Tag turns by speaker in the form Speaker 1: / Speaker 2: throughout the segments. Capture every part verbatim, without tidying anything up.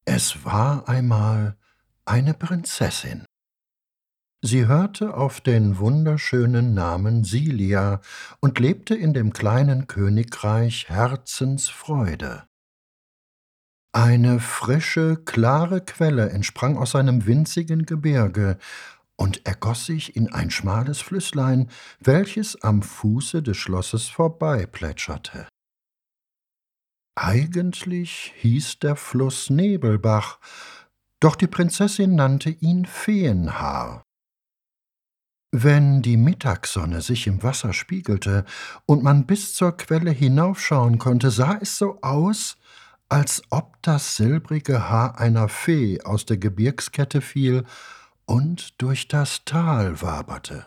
Speaker 1: Es war einmal eine Prinzessin. Sie hörte auf den wunderschönen Namen Silia und lebte in dem kleinen Königreich Herzensfreude. Eine frische, klare Quelle entsprang aus einem winzigen Gebirge und ergoss sich in ein schmales Flüsslein, welches am Fuße des Schlosses vorbeiplätscherte. Eigentlich hieß der Fluss Nebelbach, doch die Prinzessin nannte ihn Feenhaar. Wenn die Mittagssonne sich im Wasser spiegelte und man bis zur Quelle hinaufschauen konnte, sah es so aus, als ob das silbrige Haar einer Fee aus der Gebirgskette fiel und durch das Tal waberte.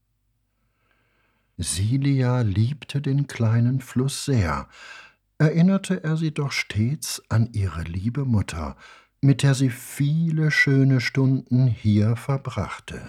Speaker 1: Silia liebte den kleinen Fluss sehr, erinnerte er sie doch stets an ihre liebe Mutter, mit der sie viele schöne Stunden hier verbrachte.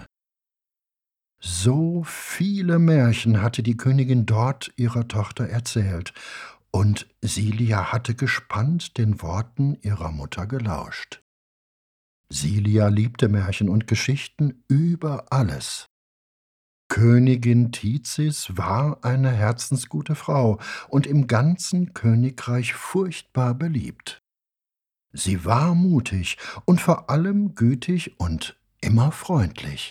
Speaker 1: So viele Märchen hatte die Königin dort ihrer Tochter erzählt, und Silia hatte gespannt den Worten ihrer Mutter gelauscht. Silia liebte Märchen und Geschichten über alles. Königin Tizis war eine herzensgute Frau und im ganzen Königreich furchtbar beliebt. Sie war mutig und vor allem gütig und immer freundlich.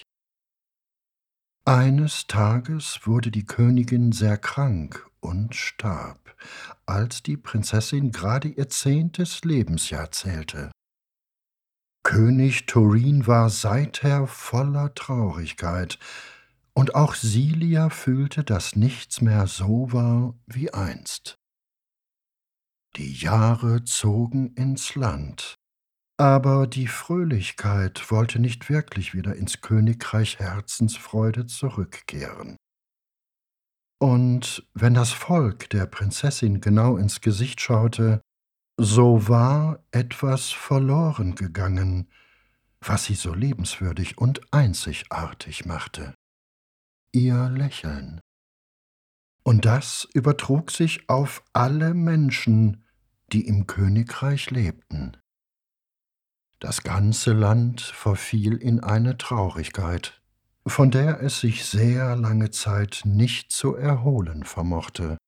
Speaker 1: Eines Tages wurde die Königin sehr krank und starb, als die Prinzessin gerade ihr zehntes Lebensjahr zählte. König Turin war seither voller Traurigkeit, und auch Silia fühlte, dass nichts mehr so war wie einst. Die Jahre zogen ins Land, aber die Fröhlichkeit wollte nicht wirklich wieder ins Königreich Herzensfreude zurückkehren. Und wenn das Volk der Prinzessin genau ins Gesicht schaute, so war etwas verloren gegangen, was sie so liebenswürdig und einzigartig machte: ihr Lächeln. Und das übertrug sich auf alle Menschen, die im Königreich lebten. Das ganze Land verfiel in eine Traurigkeit, von der es sich sehr lange Zeit nicht zu erholen vermochte.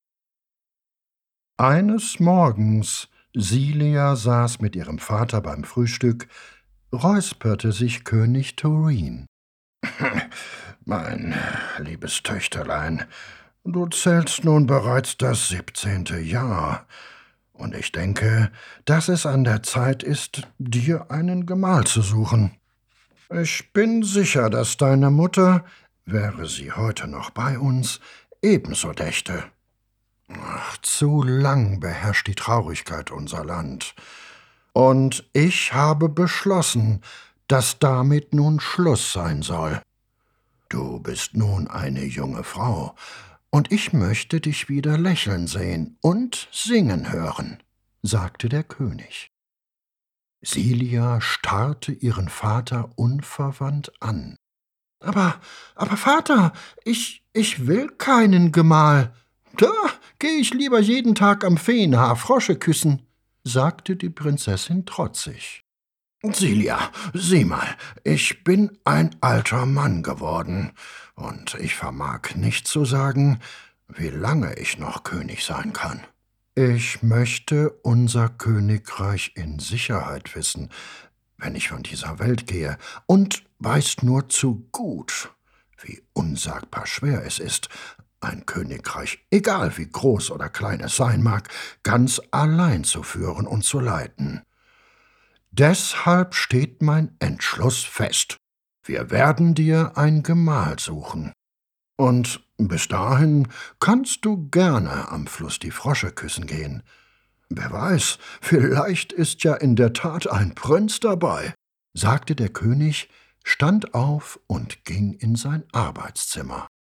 Speaker 1: Eines Morgens, Silia saß mit ihrem Vater beim Frühstück, räusperte sich König Turin. »Mein liebes Töchterlein, du zählst nun bereits das siebzehnte Jahr, und ich denke, dass es an der Zeit ist, dir einen Gemahl zu suchen. Ich bin sicher, dass deine Mutter, wäre sie heute noch bei uns, ebenso dächte. Ach, zu lang beherrscht die Traurigkeit unser Land. Und ich habe beschlossen, dass damit nun Schluss sein soll. Du bist nun eine junge Frau, und ich möchte dich wieder lächeln sehen und singen hören«, sagte der König. Silia starrte ihren Vater unverwandt an. »Aber, aber Vater, ich, ich will keinen Gemahl. Da gehe ich lieber jeden Tag am Feenhaar Frosche küssen«, sagte die Prinzessin trotzig. »Silia, sieh mal, ich bin ein alter Mann geworden, und ich vermag nicht zu sagen, wie lange ich noch König sein kann. Ich möchte unser Königreich in Sicherheit wissen, wenn ich von dieser Welt gehe, und weiß nur zu gut, wie unsagbar schwer es ist, ein Königreich, egal wie groß oder klein es sein mag, ganz allein zu führen und zu leiten. Deshalb steht mein Entschluss fest. Wir werden dir ein Gemahl suchen. Und bis dahin kannst du gerne am Fluss die Frosche küssen gehen. Wer weiß, vielleicht ist ja in der Tat ein Prinz dabei«, sagte der König, stand auf und ging in sein Arbeitszimmer.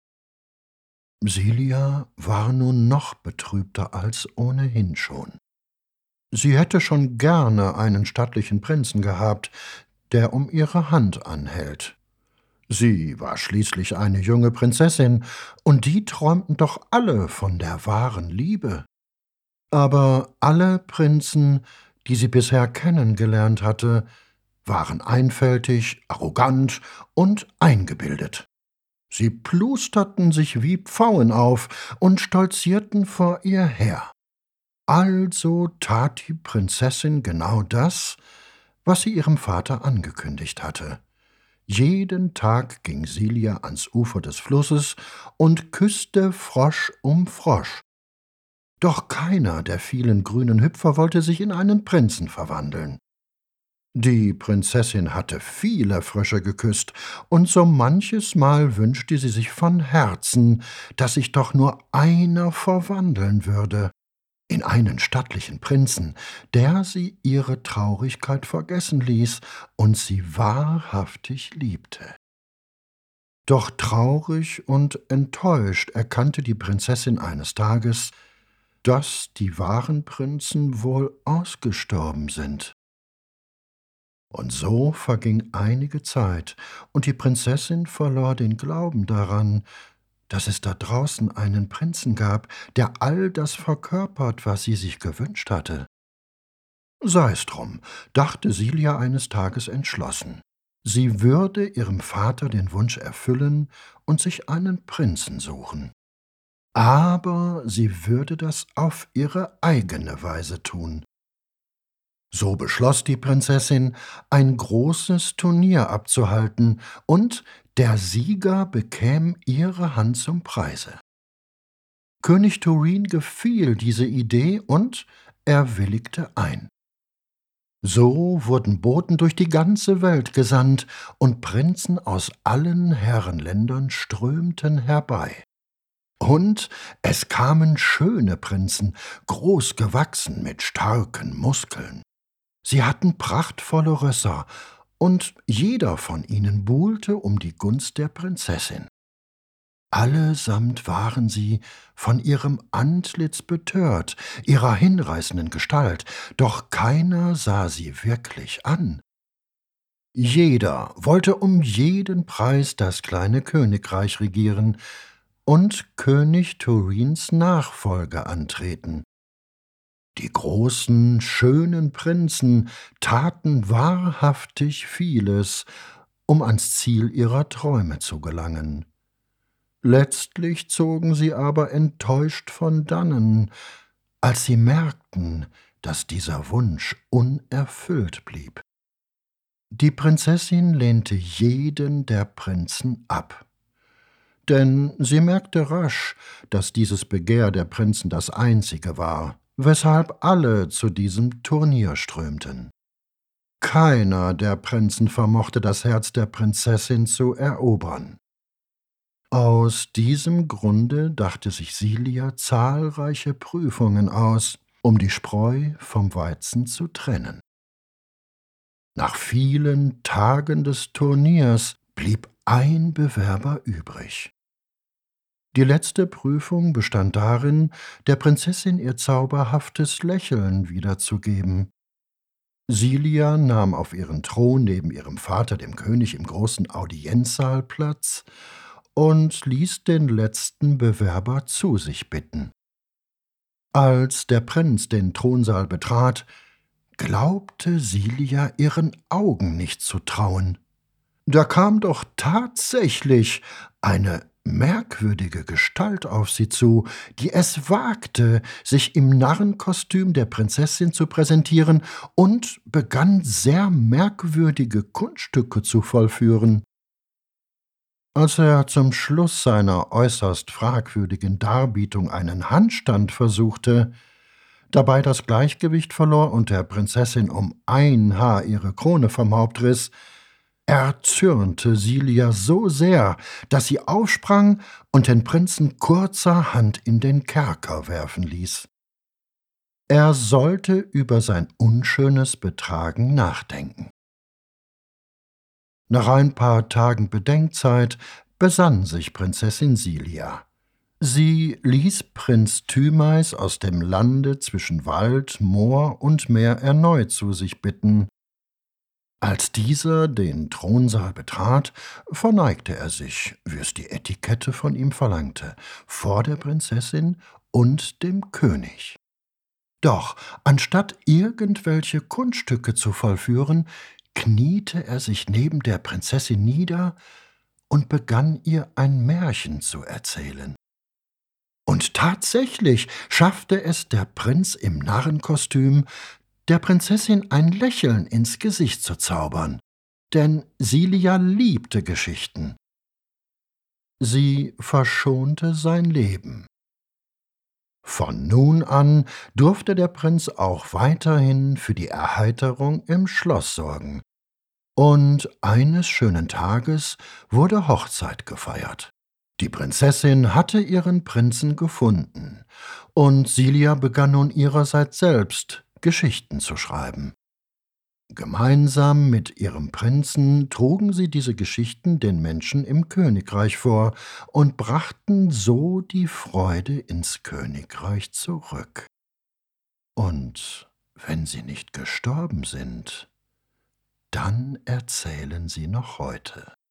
Speaker 1: Silia war nun noch betrübter als ohnehin schon. Sie hätte schon gerne einen stattlichen Prinzen gehabt, der um ihre Hand anhält. Sie war schließlich eine junge Prinzessin, und die träumten doch alle von der wahren Liebe. Aber alle Prinzen, die sie bisher kennengelernt hatte, waren einfältig, arrogant und eingebildet. Sie plusterten sich wie Pfauen auf und stolzierten vor ihr her. Also tat die Prinzessin genau das, was sie ihrem Vater angekündigt hatte. Jeden Tag ging Silja ans Ufer des Flusses und küsste Frosch um Frosch. Doch keiner der vielen grünen Hüpfer wollte sich in einen Prinzen verwandeln. Die Prinzessin hatte viele Frösche geküsst, und so manches Mal wünschte sie sich von Herzen, dass sich doch nur einer verwandeln würde in einen stattlichen Prinzen, der sie ihre Traurigkeit vergessen ließ und sie wahrhaftig liebte. Doch traurig und enttäuscht erkannte die Prinzessin eines Tages, dass die wahren Prinzen wohl ausgestorben sind. Und so verging einige Zeit, und die Prinzessin verlor den Glauben daran, dass es da draußen einen Prinzen gab, der all das verkörpert, was sie sich gewünscht hatte. Sei's drum, dachte Silja eines Tages entschlossen. Sie würde ihrem Vater den Wunsch erfüllen und sich einen Prinzen suchen. Aber sie würde das auf ihre eigene Weise tun. So beschloss die Prinzessin, ein großes Turnier abzuhalten, und der Sieger bekäme ihre Hand zum Preise. König Turin gefiel diese Idee, und er willigte ein. So wurden Boten durch die ganze Welt gesandt, und Prinzen aus allen Herrenländern strömten herbei. Und es kamen schöne Prinzen, groß gewachsen mit starken Muskeln. Sie hatten prachtvolle Rösser, und jeder von ihnen buhlte um die Gunst der Prinzessin. Allesamt waren sie von ihrem Antlitz betört, ihrer hinreißenden Gestalt, doch keiner sah sie wirklich an. Jeder wollte um jeden Preis das kleine Königreich regieren und König Turins Nachfolge antreten. Die großen, schönen Prinzen taten wahrhaftig vieles, um ans Ziel ihrer Träume zu gelangen. Letztlich zogen sie aber enttäuscht von dannen, als sie merkten, dass dieser Wunsch unerfüllt blieb. Die Prinzessin lehnte jeden der Prinzen ab, denn sie merkte rasch, dass dieses Begehr der Prinzen das einzige war, weshalb alle zu diesem Turnier strömten. Keiner der Prinzen vermochte das Herz der Prinzessin zu erobern. Aus diesem Grunde dachte sich Silja zahlreiche Prüfungen aus, um die Spreu vom Weizen zu trennen. Nach vielen Tagen des Turniers blieb ein Bewerber übrig. Die letzte Prüfung bestand darin, der Prinzessin ihr zauberhaftes Lächeln wiederzugeben. Silja nahm auf ihren Thron neben ihrem Vater, dem König, im großen Audienzsaal Platz und ließ den letzten Bewerber zu sich bitten. Als der Prinz den Thronsaal betrat, glaubte Silja ihren Augen nicht zu trauen. Da kam doch tatsächlich eine merkwürdige Gestalt auf sie zu, die es wagte, sich im Narrenkostüm der Prinzessin zu präsentieren und begann sehr merkwürdige Kunststücke zu vollführen. Als er zum Schluss seiner äußerst fragwürdigen Darbietung einen Handstand versuchte, dabei das Gleichgewicht verlor und der Prinzessin um ein Haar ihre Krone vom Haupt riss, erzürnte Silja so sehr, dass sie aufsprang und den Prinzen kurzerhand in den Kerker werfen ließ. Er sollte über sein unschönes Betragen nachdenken. Nach ein paar Tagen Bedenkzeit besann sich Prinzessin Silja. Sie ließ Prinz Thymeis aus dem Lande zwischen Wald, Moor und Meer erneut zu sich bitten. Als dieser den Thronsaal betrat, verneigte er sich, wie es die Etikette von ihm verlangte, vor der Prinzessin und dem König. Doch anstatt irgendwelche Kunststücke zu vollführen, kniete er sich neben der Prinzessin nieder und begann ihr ein Märchen zu erzählen. Und tatsächlich schaffte es der Prinz im Narrenkostüm, der Prinzessin ein Lächeln ins Gesicht zu zaubern, denn Silia liebte Geschichten. Sie verschonte sein Leben. Von nun an durfte der Prinz auch weiterhin für die Erheiterung im Schloss sorgen, und eines schönen Tages wurde Hochzeit gefeiert. Die Prinzessin hatte ihren Prinzen gefunden, und Silia begann nun ihrerseits selbst Geschichten zu schreiben. Gemeinsam mit ihrem Prinzen trugen sie diese Geschichten den Menschen im Königreich vor und brachten so die Freude ins Königreich zurück. Und wenn sie nicht gestorben sind, dann erzählen sie noch heute.